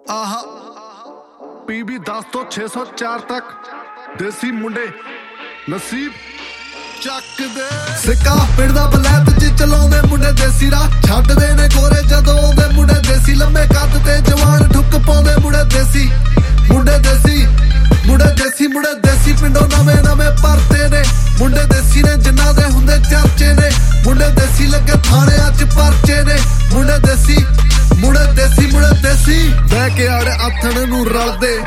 ਆਹਾ PB 10 ਤੋਂ 604 ਤੱਕ ਦੇਸੀ ਮੁੰਡੇ ਨਸੀਬ ਚੱਕਦੇ ਸਿੱਕਾ ਪਿੰਡਾ ਬਲੈਤ ਚ ਚਲਾਉਂਦੇ ਮੁੰਡੇ ਦੇਸੀ ਰਾਹ ਛੱਡਦੇ ਨੇ ਗੋਰੇ ਜਦੋਂ ਆਉਂਦੇ ਮੁੰਡੇ ਦੇਸੀ ਲੰਮੇ ਕੱਦ ਤੇ ਜਵਾਨ ਠੁੱਕ ਪਾਉਂਦੇ ਮੁੰਡੇ ਦੇਸੀ ਮੁੰਡੇ ਦੇਸੀ ਮੁੰਡੇ ਦੇਸੀ ਮੁੰਡੇ ਦੇਸੀ ਪਿੰਡੋਂ ਨਵੇਂ ਨਵੇਂ ਪਰਤੇ ਨੇ ਮੁੰਡੇ ਦੇਸੀ ਨੇ ਜਿਨ੍ਹਾਂ ਦੇ ਹੁੰਦੇ ਚਰਚੇ ਨੇ ਮੁੰਡੇ ਦੇਸੀ ਲੱਗੇ ਥਾਣਿਆਂ ਚ ਪਰਚੇ ਨੇ ਮੁੰਡੇ ਦੇਸੀ ਮੁੰਡੇ ਦੇਸੀ ਮੁੰਡੇ ਦੇਸੀ ਬਹਿ ਕੇ ਆੜੇ ਆਥਣ ਨੂੰ ਰਲਦੇ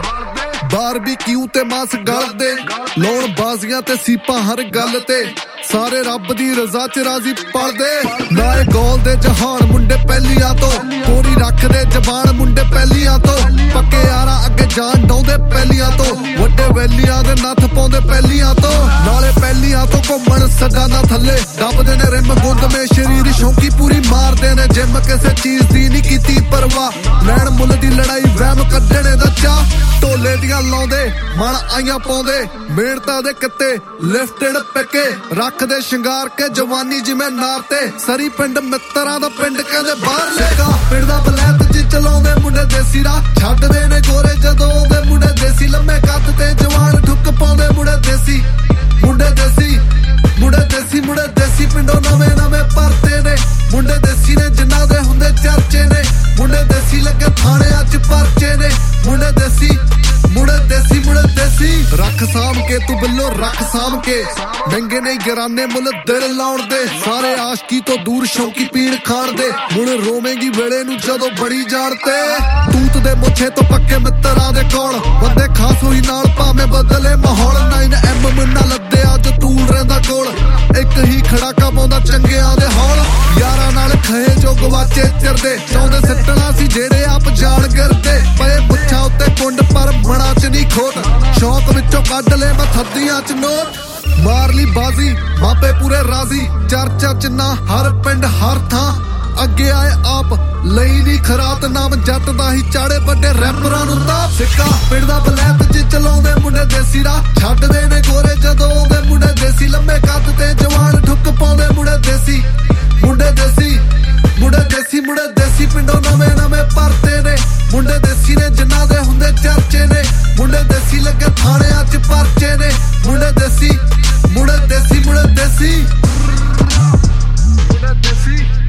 ਬਾਰਬੀਕਿਊ ਤੇ ਮਾਸ ਗਲਦੇ ਲੋਣ ਬਾਜ਼ੀਆਂ ਤੇ ਸੀਪਾਂ ਹਰ ਗੱਲ ਤੇ ਸਾਰੇ ਰੱਬ ਦੀ ਰਜ਼ਾ ਚ ਰਾਜ਼ੀ ਪਲਦੇ ਨਾਲੇ ਗੋਲ ਦੇ ਜਹਾਨ ਮੁੰਡੇ ਪਹਿਲੀਆਂ ਤੋਂ ਕੋਰੀ ਰੱਖਦੇ ਜ਼ਬਾਨ ਮੁੰਡੇ ਪਹਿਲੀਆਂ ਤੋਂ ਪੱਕੇ ਯਾਰਾਂ ਅੱਗੇ ਜਾਨ ਡਾਉਂਦੇ ਪਹਿਲੀਆਂ ਤੋਂ ਵੱਡੇ ਵੈਲੀਆਂ ਦੇ ਨੱਥ ਪਾਉਂਦੇ ਪਹਿਲੀਆਂ ਤੋਂ ਨਾਲੇ ਪਹਿਲੀਆਂ ਤੋਂ ਘੁੰਮਣ ਸਗਾਨਾ ਥੱਲੇ ਦੱਬਦੇ ਨੇ ਰਿਮ ਗੁੰਦਮੇ ਸ਼ਰੀਰ ਸ਼ੌਂਕੀ ਪੂਰੀ ਮਾਰਦੇ ਨੇ ਜਿੰਮ ਕਿਸੇ ਚੀਜ਼ ਦੀ ਨਹੀਂ ਕੀਤੀ ਪਰਵਾਹ ਲੈਣ ਮੁੱਲ ਦੀ ਲੜਾਈ ਵਹਿਮ ਕੱਢਣੇ ਦਾ ਚਾਹ ਢੋਲੇ ਦੀਆਂ ਲਾਉਂਦੇ ਮਨ ਆਈਆਂ ਪਾਉਂਦੇ ਮਿਹਨਤਾਂ ਦੇ ਕਿੱਤੇ ਲਿਫਟਡ ਪਿੱਕੇ ਰੱਖਦੇ ਸ਼ਿੰਗਾਰ ਕੇ ਜਵਾਨੀ ਜਿਵੇਂ ਨਾਰ ਤੇ ਸਰੀ ਪਿੰਡ ਮਿੱਤਰਾਂ ਦਾ ਪਿੰਡ ਕਹਿੰਦੇ ਬਾਹਰ ਲੈਗਾ ਪਿੰਡ ਦਾ ਬਲੈਤ ਚ ਚਲਾਉਂਦੇ ਮੁੰਡੇ ਦੇਸੀ ਰਾਹ ਛੱਡਦੇ ਨੇ ਗੋਰੇ ਜਦੋਂ ਆਉਂਦੇ ਮੁੰਡੇ ਦੇਸੀ ਲੰਮੇ ਕੱਦ ਤੇ ਜਵਾਨ ਠੁੱਕ ਪਾਉਂਦੇ ਮੁੰਡੇ ਦੇਸੀ ਮੁੰਡੇ ਦੇਸੀ ਮੁੰਡੇ ਦੇਸੀ ਮੁੰਡੇ ਦੇਸੀ ਪਿੰਡੋਂ ਨਵੇਂ ਨਵੇਂ ਪਰਤੇ ਨੇ ਮੁੰਡੇ ਦੇਸੀ ਨੇ ਜਿਨ੍ਹਾਂ ਦੇ ਹੁੰਦੇ ਚਰਚੇ ਨੇ ਮੁੰਡੇ ਦੇਸੀ ਲੱਗੇ ਥਾਣਿਆਂ ਚ ਪਰਚੇ ਨੇ ਮੁੰਡੇ ਦੇਸੀ ਮੁੰਡੇ ਦੇਸੀ ਮੁੰਡੇ ਦੇਸੀ ਰੱਖ ਸਾਂਭ ਕੇ ਤੂੰ ਬਿੱਲੋ ਰੱਖ ਸਾਂਭ ਕੇ ਮਹਿੰਗੇ ਨਹੀਂ ਗਰਾਨੇ ਮੁੱਲ ਦਿਲ ਲਾਉਣ ਦੇ ਸਾਰੇ ਆਸ਼ਕੀ ਤੋਂ ਦੂਰ ਸ਼ੌਂਕੀ ਪੀਣ ਖਾਣ ਦੇ ਹੁਣ ਰੋਵੇਂਗੀ ਵੇਲੇ ਨੂੰ ਜਦੋਂ ਬੜੀ ਜਾਣ ਤੇ ਤੂਤ ਦੇ ਮੁੱਛੇ ਤੋਂ ਪੱਕੇ ਮਿੱਤਰਾਂ ਦੇ ਕੋਲ ਬੰਦੇ ਖਾਸ ਹੋਈ ਨਾਲ ਭਾਵੇਂ ਬਦਲੇ ਮਾਹੌਲ 9M ਮੁੰਨਾ ਲੱਦੇ ਅੱਜ ਤੂਲ ਰਹਿੰਦਾ ਕੋਲ ਇੱਕ ਹੀ ਖੜਾਕਾ ਪਾਉਂਦਾ ਚੰਗਿਆਂ ਦੇ ਹੌਲ ਯਾਰਾਂ ਨਾਲ ਖਏ ਜੋ ਗਵਾਚੇ ਚਿਰਦੇ ਚਾਹੁੰਦੇ ਸਿੱਟਣਾ ਸੀ ਜਿਹੜੇ ਆਪ ਜਾਣ ਗਿਰਦੇ ਪਏ ਮੁੱਛਾਂ ਉੱਤੇ ਕੁੰਡ ਪਰ ਮਣਾ ਚ ਨਹੀਂ ਖੋਟ ਸ਼ੌਕ ਵਿੱਚੋਂ ਕੱਢ ਲੈ ਮੈਂ ਥੱਦੀਆਂ ਚ ਨੋਟ ਮਾਰ ਲਈ ਬਾਜ਼ੀ ਮਾਪੇ ਪੂਰੇ ਰਾਜ਼ੀ ਚਰਚਾ ਚ ਨਾ ਹਰ ਪਿੰਡ ਹਰ ਥਾਂ ਅੱਗੇ ਆਏ ਆਪ ਲਈ ਨਹੀਂ ਖਰਾਤ ਨਾਮ ਜੱਟ ਦਾ ਹੀ ਚਾੜੇ ਵੱਡੇ ਰੈਪਰਾਂ ਨੂੰ ਤਾਂ ਸਿੱਕਾ ਪਿੰਡ ਦਾ ਬਲੈਤ ਚ ਚਲਾਉਂਦੇ ਮੁੰਡੇ ਦੇਸੀ ਰਾਹ ਛੱਡਦੇ ਨੇ ਗੋਰੇ ਜਦੋਂ ਆਉਂਦੇ ਮੁੰਡੇ ਦੇਸੀ ਲੰਮੇ ਕੱਦ ਤੇ ਜਵਾਨ ਠੁੱਕ ਪਾਉਂਦੇ ਮੁੰਡੇ ਦੇਸੀ ਮੁੰਡੇ ਦੇਸੀ ਮੁੰਡੇ ਦੇਸੀ ਮੁੰਡੇ ਦੇਸੀ ਪਿੰਡੋਂ ਨਵੇਂ ਨਵੇਂ ਪਰਤੇ ਨੇ ਮੁੰਡੇ ਦੇਸੀ ਨੇ ਜਿਨ੍ਹਾਂ ਦੇ ਹੁੰਦੇ ਚਰਚੇ ਨੇ ਮੁੰਡੇ ਦੇਸੀ ਲੱਗੇ ਥਾਣਿਆਂ ਚ ਪਰਚੇ ਨੇ ਮੁੰਡੇ ਦੇਸੀ ਮੁੰਡੇ ਦੇਸੀ ਮੁੰਡੇ ਦੇਸੀ ਮੁੰਡੇ ਦੇਸੀ